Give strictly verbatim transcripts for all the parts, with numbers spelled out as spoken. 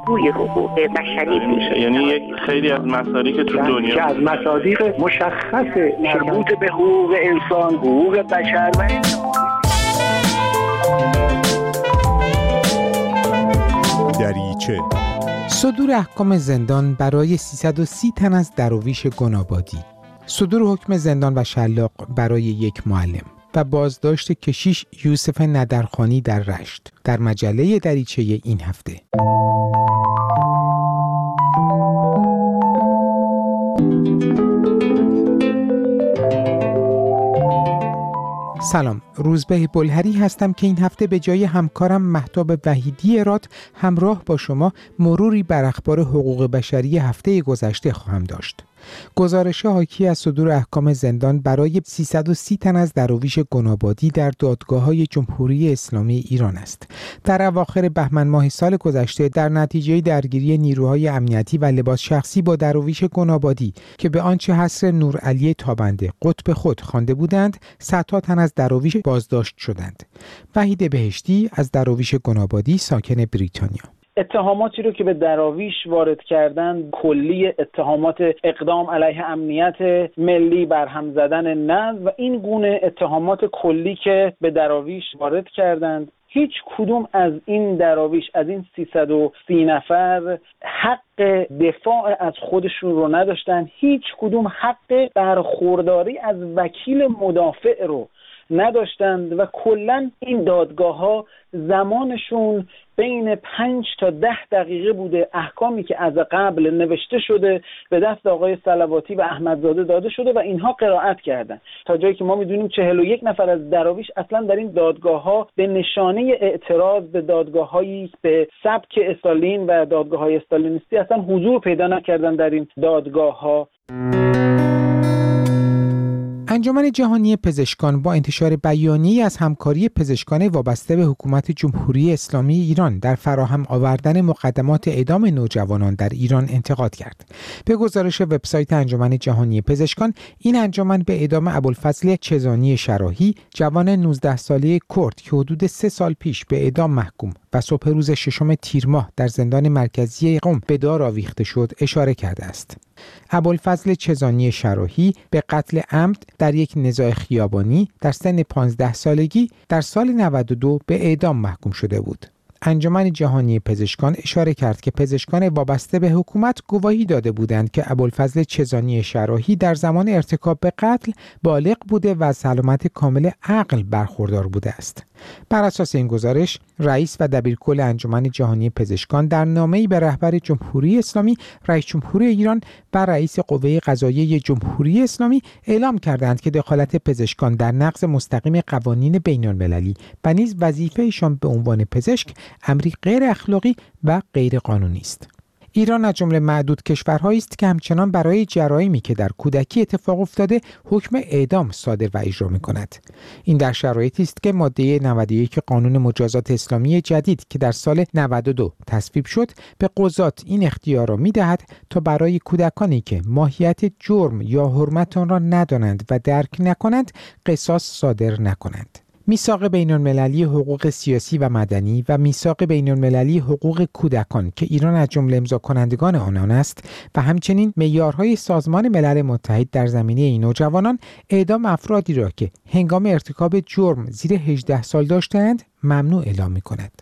بازگوی حقوق بشری میشه. یعنی یک خیلی از مصادیق تو دنیا که از مصادیق مشخص مربوط به حقوق انسان، حقوق بشر و دریچه صدور احکام زندان برای سیصد و سی تن از دراویش گنابادی، صدور حکم زندان و شلاق برای یک معلم و بازداشت کشیش یوسف ندرخانی در رشت در مجله دریچه این هفته. سلام، روزبه بلهری هستم که این هفته به جای همکارم مهتاب وحیدی اراد همراه با شما مروری بر اخبار حقوق بشری هفته گذشته خواهم داشت. گزارش حاکی از صدور احکام زندان برای سیصد و سی تن از دراویش گنابادی در دادگاه‌های جمهوری اسلامی ایران است. در اواخر بهمن ماه سال گذشته در نتیجه درگیری نیروهای امنیتی و لباس شخصی با دراویش گنابادی که به آنچه حصر نورعلی تابنده قطب خود خوانده بودند، صدها تن از دراویش بازداشت شدند. وحید بهشتی از دراویش گنابادی ساکن بریتانیا: اتهاماتی رو که به دراویش وارد کردن کلی اتهامات اقدام علیه امنیت ملی، برهم زدن نظم و این گونه اتهامات کلی که به دراویش وارد کردند، هیچ کدوم از این دراویش، از این سیصد و سی نفر حق دفاع از خودشون رو نداشتن، هیچ کدوم حق برخورداری از وکیل مدافع رو نداشتند و کلا این دادگاه ها زمانشون بین پنج تا ده دقیقه بوده. احکامی که از قبل نوشته شده به دست آقای صلواتی و احمدزاده داده شده و اینها قرائت کردن، تا جایی که ما میدونیم چهل و یک نفر از دراویش اصلا در این دادگاه ها به نشانه اعتراض به دادگاه هایی به سبک استالین و دادگاه های استالینیستی اصلا حضور پیدا نکردن در این دادگاه ها. انجمن جهانی پزشکان با انتشار بیانیه‌ای از همکاری پزشکان وابسته به حکومت جمهوری اسلامی ایران در فراهم آوردن مقدمات اعدام نوجوانان در ایران انتقاد کرد. به گزارش وبسایت انجمن جهانی پزشکان، این انجمن به اعدام ابوالفضل چزانی شراحی، جوان نوزده ساله کرد که حدود سه سال پیش به اعدام محکوم و صبح روز ششم تیر ماه در زندان مرکزی قم به دار آویخته شد اشاره کرده است. ابوالفضل چزانی شراحی به قتل عمد در یک نزاع خیابانی در سن پانزده سالگی در سال نود و دو به اعدام محکوم شده بود. انجمن جهانی پزشکان اشاره کرد که پزشکان وابسته به حکومت گواهی داده بودند که ابوالفضل چزانی شراحی در زمان ارتکاب به قتل بالغ بوده و از سلامت کامل عقل برخوردار بوده است. بر اساس این گزارش، رئیس و دبیرکل انجمن جهانی پزشکان در نامه‌ای به رهبر جمهوری اسلامی، رئیس جمهور ایران و رئیس قوه قضاییه جمهوری اسلامی اعلام کردند که دخالت پزشکان در نقض مستقیم قوانین بین‌المللی و نیز وظیفه‌شان به عنوان پزشک امری غیر اخلاقی و غیر قانونی است. ایران از جمله معدود کشورهایی است که همچنان برای جرایمی که در کودکی اتفاق افتاده حکم اعدام صادر و اجرا می‌کند. این در شرایطی است که ماده نود و یک قانون مجازات اسلامی جدید که در سال نود و دو تصویب شد به قضات این اختیار را می‌دهد تا برای کودکانی که ماهیت جرم یا حرمت آن را ندانند و درک نکنند قصاص صادر نکنند. میثاق بین‌المللی حقوق سیاسی و مدنی و میثاق بین‌المللی حقوق کودکان که ایران از جمله امضا کنندگان آنان است و همچنین معیارهای سازمان ملل متحد در زمینه این نوجوانان اعدام افرادی را که هنگام ارتکاب جرم زیر هجده سال داشتند ممنوع اعلام می‌کند.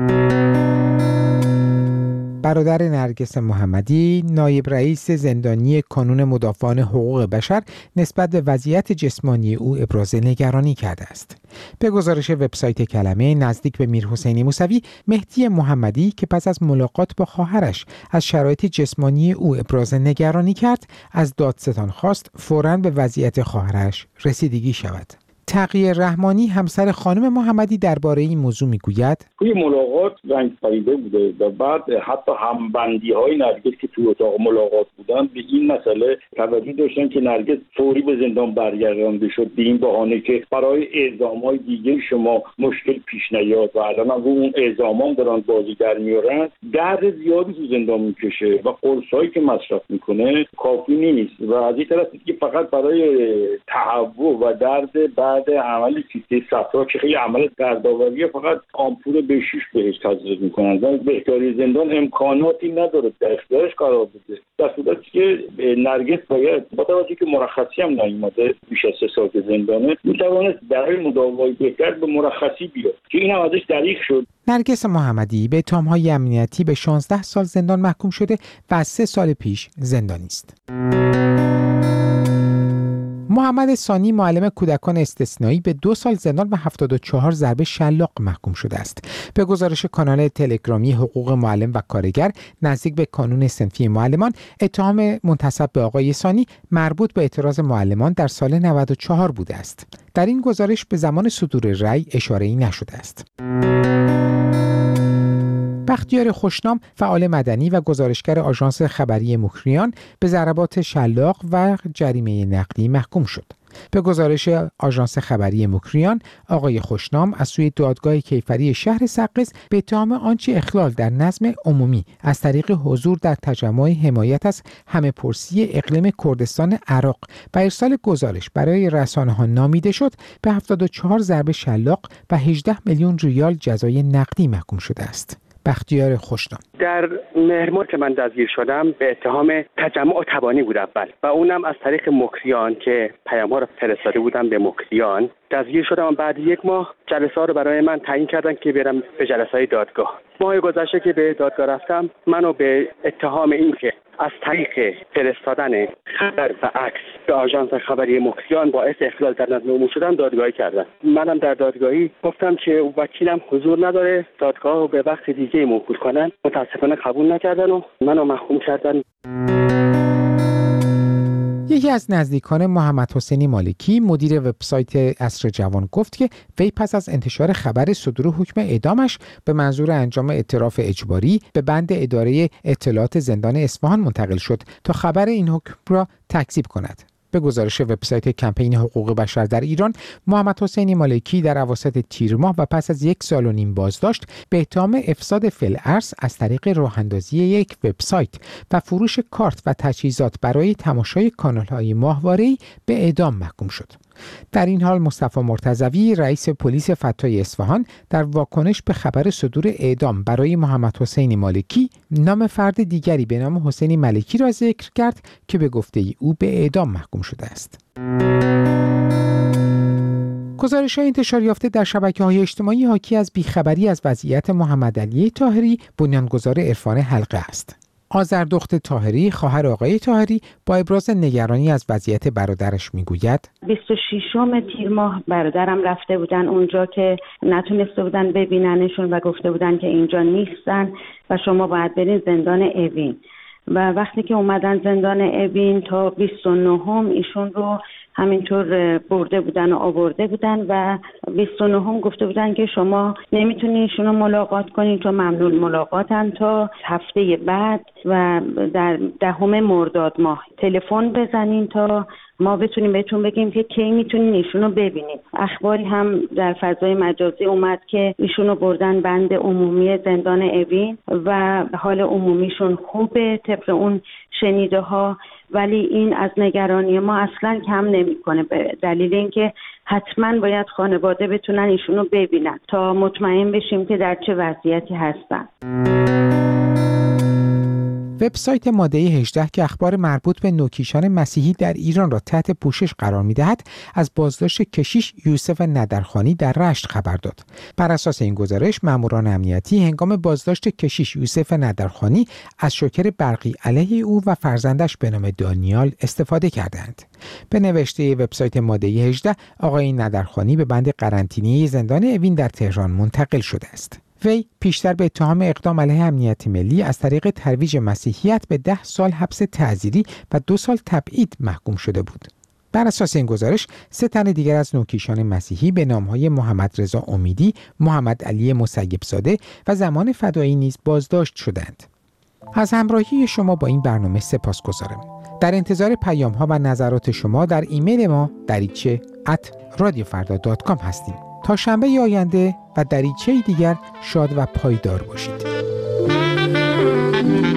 برادر نرگس محمدی، نایب رئیس زندانی کانون مدافعان حقوق بشر، نسبت به وضعیت جسمانی او ابراز نگرانی کرده است. به گزارش وبسایت کلمه، نزدیک به میرحسین موسوی، مهدی محمدی که پس از ملاقات با خواهرش از شرایط جسمانی او ابراز نگرانی کرد، از دادستان خواست فوراً به وضعیت خواهرش رسیدگی شود. تقی رحمانی همسر خانم محمدی درباره این موضوع میگوید: توی ملاقات رنگ پریده بوده و بعد حتی همبندی های نرگس که توی اتاق ملاقات بودن به این مسئله توجه داشتن که نرگس فوری به زندان برگردانده شد به این بهانه که برای اعزام‌های دیگه شما مشکل پیش نیاد و الان هم اون اعزامان دارن بازی در میارن. درد زیادی تو زندان میکشه و قرصایی که مصرف میکنه کافی نیست و از این طرف که فقط برای تهوع و درد بعد بعد عمل کیسه صفرا که خیلی عمل دردآوریه، فقط آمپول به شیش بهش تزریق میکنن و بهداری زندان امکاناتی نداره در اختیارش قرار بده. در صورتی که نرگس باید با توجه که مرخصی هم نیومده بیش از سه سال زندانه، میتوانست برای مداوای بهتر به مرخصی بیاد که این هم ازش دریغ شد. نرگس محمدی به اتهام‌های امنیتی به شانزده سال زندان محکوم شده و از سه سال پیش زندانی است. محمد ثانی معلم کودکان استثنایی به دو سال زندان و هفتاد و چهار ضربه شلاق محکوم شده است. به گزارش کانال تلگرامی حقوق معلم و کارگر نزدیک به کانون صنفی معلمان، اتهام منتسب به آقای ثانی مربوط به اعتراض معلمان در سال نود و چهار بوده است. در این گزارش به زمان صدور رأی اشاره‌ای نشده است. بختیار خوشنام، فعال مدنی و گزارشگر آژانس خبری مکریان، به ضربات شلاق و جریمه نقدی محکوم شد. به گزارش آژانس خبری مکریان، آقای خوشنام از سوی دادگاه کیفری شهر سقز به اتهام آنچه اخلال در نظم عمومی از طریق حضور در تجمع حمایت از همه‌پرسی اقلیم کردستان عراق و ارسال گزارش برای رسانه‌ها نامیده شد، به هفتاد و چهار ضربه شلاق و هجده میلیون ریال جزای نقدی محکوم شده است. بختیار خوشنام: در مهر ماه که من دستگیر شدم به اتهام تجمع تبانی بود اول و اونم از طریق مکریان که پیام‌ها رو فرستاده بودم به مکریان دستگیر شدم و بعد یک ماه جلسه‌ها رو برای من تعیین کردن که برم به جلسه‌های دادگاه. ماه گذشته که به دادگاه رفتم، منو به اتهام این که از طریق فرستادن خبر و عکس به آژانس خبری مکریان باعث اخلال در نظم عمومی شدن دادگاهی کردن. منم در دادگاهی گفتم که وکیلم حضور نداره، دادگاه رو به وقت دیگه موکول کنن. متاسفانه قبول نکردن و منو محکوم کردن. یکی از نزدیکان محمد حسینی مالکی، مدیر وبسایت عصر جوان، گفت که وی پس از انتشار خبر صدور حکم اعدامش به منظور انجام اعتراف اجباری به بند اداره اطلاعات زندان اصفهان منتقل شد تا خبر این حکم را تکذیب کند. به گزارش وبسایت کمپین حقوق بشر در ایران، محمد حسینی مالکی در اواسط تیر ماه و پس از یک سال و نیم بازداشت به اتهام افساد فی‌الارض از طریق راه‌اندازی یک وبسایت و فروش کارت و تجهیزات برای تماشای کانال‌های ماهواره‌ای به اعدام محکوم شد. در این حال مصطفی مرتضوی، رئیس پلیس فتای اصفهان، در واکنش به خبر صدور اعدام برای محمد حسینی مالکی، نام فرد دیگری به نام حسینی ملکی را ذکر کرد که به گفته او به اعدام محکوم شده است. گزارش‌های انتشار یافته در شبکه‌های اجتماعی حاکی از بیخبری از وضعیت محمد علی طاهری، بنیانگذار عرفان حلقه است. آذردخت طاهری، خواهر آقای طاهری، با ابراز نگرانی از وضعیت برادرش میگوید: بیست و ششم تیر ماه برادرم رفته بودن اونجا که نتونسته بودن ببیننشون و گفته بودن که اینجا نیستن و شما باید برین زندان اوین. و وقتی که اومدن زندان اوین تا بیست و نهم ایشون رو همینطور برده بودن و آورده بودن و بیست و نهم گفته بودن که شما نمیتونین ایشون رو ملاقات کنین، تو ممنوع ملاقاتن تا هفته بعد و در دهم مرداد ماه تلفن بزنین تا ما بتونیم بهتون بگیم که کی میتونین ایشون رو ببینید. اخباری هم در فضای مجازی اومد که ایشون رو بردن بند عمومی زندان اوین و حال عمومیشون خوبه طبق اون شنیده ها، ولی این از نگرانی ما اصلا کم نمیکنه، به دلیل اینکه حتما باید خانواده بتونن ایشون رو ببینن تا مطمئن بشیم که در چه وضعیتی هستن. وبسایت ماده هجده که اخبار مربوط به نوکیشان مسیحی در ایران را تحت پوشش قرار می‌دهد، از بازداشت کشیش یوسف ندرخانی در رشت خبر داد. بر اساس این گزارش، ماموران امنیتی هنگام بازداشت کشیش یوسف ندرخانی از شوکر برقی علیه او و فرزندش به نام دانیال استفاده کردند. به نوشته وبسایت ماده هجده، آقای ندرخانی به بند قرنطینه‌ای زندان اوین در تهران منتقل شده است. وی پیشتر به اتهام اقدام علیه امنیت ملی از طریق ترویج مسیحیت به ده سال حبس تعزیری و دو سال تبعید محکوم شده بود. بر اساس این گزارش، سه تن دیگر از نوکیشان مسیحی به نام‌های محمد رضا امیدی، محمد علی مسیب‌زاده و زمان فدایی نیز بازداشت شدند. از همراهی شما با این برنامه سپاسگزارم. در انتظار پیام‌ها و نظرات شما در ایمیل ما دریچه ات رادیوفردا دات کام هستیم. تا شنبه آینده و دریچه دیگر شاد و پایدار باشید.